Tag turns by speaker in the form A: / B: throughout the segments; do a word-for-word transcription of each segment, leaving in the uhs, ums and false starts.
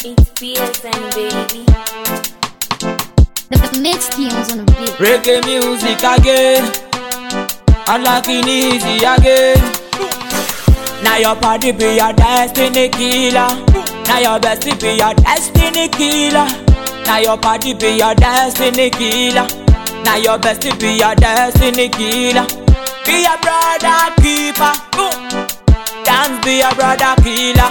A: It's P S N, baby.
B: The, the mix tunes on the beat.
C: Reggae music again, unlocking easy again. Now your party be your destiny killer. Now your bestie be your destiny killer. Now your party be your destiny killer. Now your bestie be your destiny killer. Be a brother keeper. Dance be a brother killer.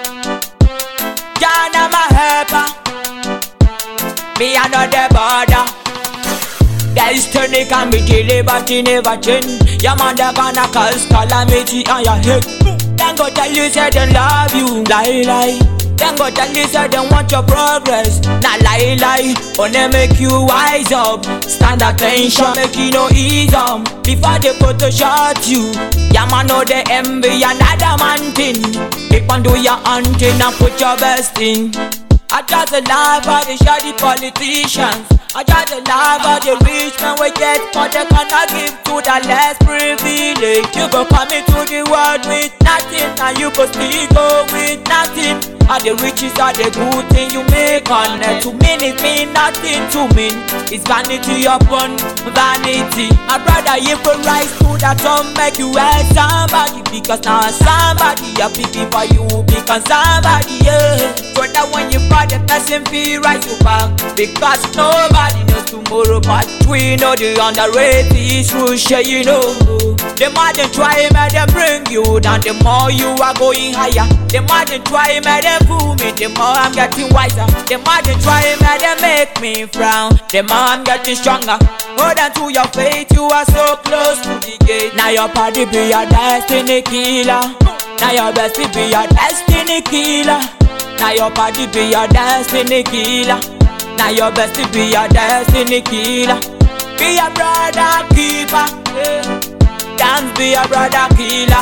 C: John am a helper. Me another border. Destiny can be delayed but it never change. Your mother gonna cause calamity on your head. Then go tell you say they love you, lie lie. Then go tell you say they want your progress, not lie lie. Only make you wise up. Stand attention, make you no ease up. Before they photoshop you, yeah man know they envy another man thing. Keep on do your hunting and put your best in. I just a life for the shoddy politicians. I just a life for the rich man we get, but they cannot give to the less privileged. You go come into the world with nothing, and you go still go with nothing. And the riches are the good thing you make on it. To me it mean nothing to me. It's vanity upon vanity. My brother, if you rise to that top, make you help somebody. Because now somebody are picking for you. Because somebody, yeah. So that when you fight the person feel rise you back. Because nobody knows tomorrow, but we know the underrated is true, you know. The more they try, make them bring you down. The more you are going higher. The more they try, make them fool me. The more I'm getting wiser. The more they try, make them make me frown. The more I'm getting stronger. Hold on to your faith, you are so close to the gate. Now your party be your destiny killer. Now your bestie be your destiny killer. Now your party be your destiny killer. Now your bestie be your destiny killer. Be a brother keeper. Dance be a brother killer.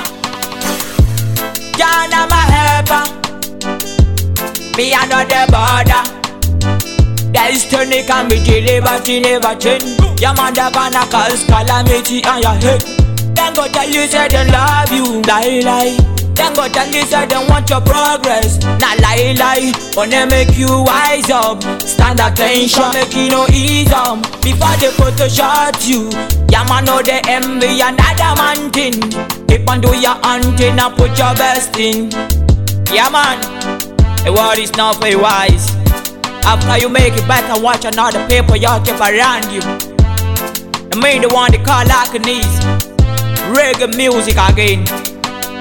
C: John am a helper. Me another border. Destiny can be delayed but it never change. Your mother gonna cause calamity on your head. Then go tell you say they love you, lie lie. Then go tell you say they want your progress, not lie lie. Only make you wise up. Stand attention, make you no ease up. Before they photoshop you, yeah man know they envy another man thing. Keep on do your hunting and put your best in. Yeah man, the world is not very wise. After you make it better, watch another paper y'all keep around you. I mean the one they call like a niece. Reggae music again.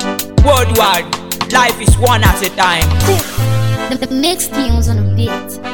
C: Worldwide, life is one at a time.
B: The, the mix tunes on the beat.